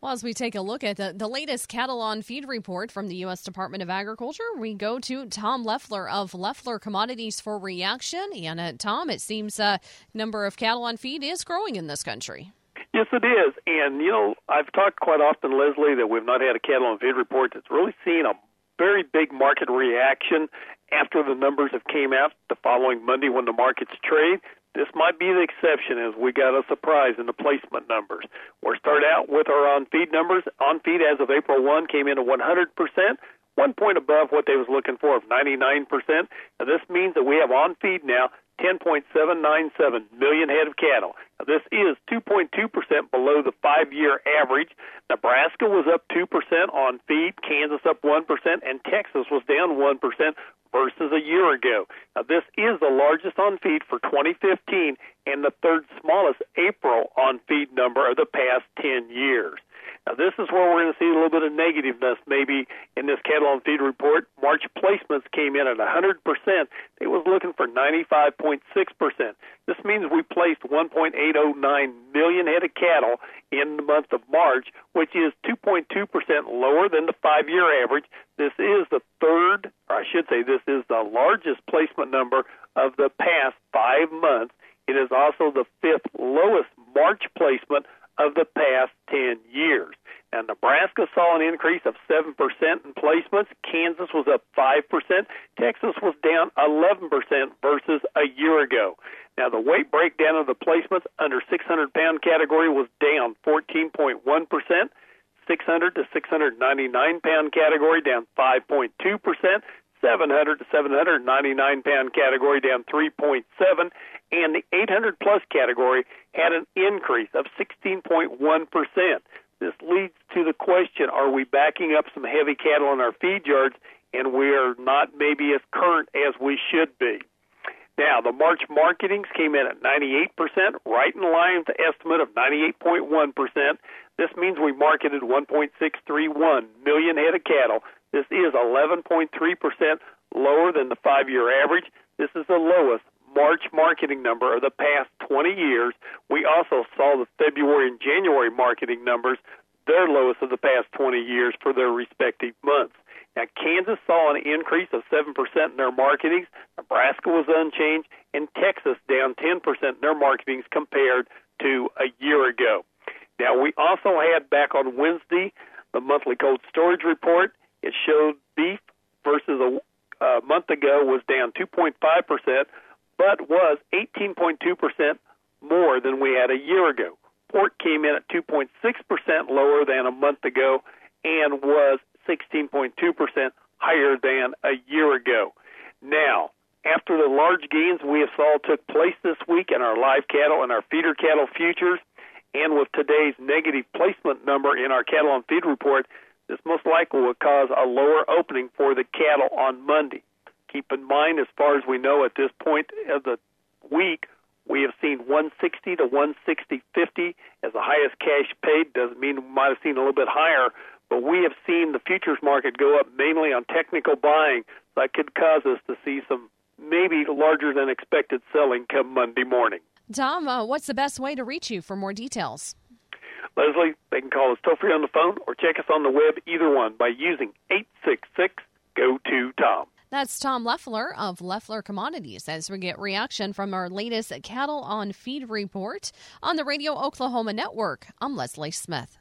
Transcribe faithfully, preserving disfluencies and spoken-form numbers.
Well, as we take a look at the, the latest cattle on feed report from the U S Department of Agriculture, we go to Tom Leffler of Leffler Commodities for reaction. And uh, Tom, it seems uh, number of cattle on feed is growing in this country. Yes, it is. And, you know, I've talked quite often, Leslie, that we've not had a cattle on feed report that's really seen a very big market reaction after the numbers have came out the following Monday when the markets trade. This might be the exception as we got a surprise in the placement numbers. We'll start out with our on-feed numbers. On-feed as of April first came in at one hundred percent, one point above what they was looking for of ninety-nine percent. Now, this means that we have on-feed now ten point seven nine seven million head of cattle. Now, this is two point two percent below the five-year average. Nebraska was up two percent on feed, Kansas up one percent, and Texas was down one percent versus a year ago. Now, this is the largest on feed for twenty fifteen and the third smallest April on feed number of the past ten years. Now, this is where we're going to see a little bit of negativeness maybe in this cattle on feed report. March placements came in at one hundred percent. They was looking for ninety-five point six percent. This means we placed one point eight oh nine million head of cattle in the month of March, which is two point two percent lower than the five-year average. This is the third, or I should say this is the largest placement number of the past five months. It is also the fifth lowest March placement of the past ten years. Now, Nebraska saw an increase of seven percent in placements. Kansas was up five percent. Texas was down eleven percent versus a year ago. Now, the weight breakdown of the placements under six hundred pound category was down fourteen point one percent. six hundred to six hundred ninety-nine pound category down five point two percent. seven hundred to seven hundred ninety-nine pound category down three point seven percent. And the eight hundred plus category had an increase of sixteen point one percent. This leads to the question, are we backing up some heavy cattle in our feed yards and we are not maybe as current as we should be? Now, the March marketings came in at ninety-eight percent, right in line with the estimate of ninety-eight point one percent. This means we marketed one point six three one million head of cattle. This is eleven point three percent lower than the five-year average. This is the lowest March marketing number of the past twenty years. We also saw the February and January marketing numbers, their lowest of the past twenty years for their respective months. Now, Kansas saw an increase of seven percent in their marketings. Nebraska was unchanged, and Texas down ten percent in their marketings compared to a year ago. Now, we also had back on Wednesday the monthly cold storage report. It showed beef versus a uh, month ago was down two point five percent, but was eighteen point two percent more than we had a year ago. Pork came in at two point six percent lower than a month ago and was sixteen point two percent higher than a year ago. Now, after the large gains we have saw took place this week in our live cattle and our feeder cattle futures, and with today's negative placement number in our cattle on feed report, this most likely will cause a lower opening for the cattle on Monday. Keep in mind, as far as we know at this point of the week, we have seen one sixty to one sixty fifty as the highest cash paid. Doesn't mean we might have seen a little bit higher, but we have seen the futures market go up mainly on technical buying. That could cause us to see some maybe larger than expected selling come Monday morning. Tom, uh, what's the best way to reach you for more details? Leslie, they can call us toll-free on the phone or check us on the web, either one, by using eight six six, G O two, T O M. That's Tom Leffler of Leffler Commodities as we get reaction from our latest Cattle on Feed report on the Radio Oklahoma Network. I'm Leslie Smith.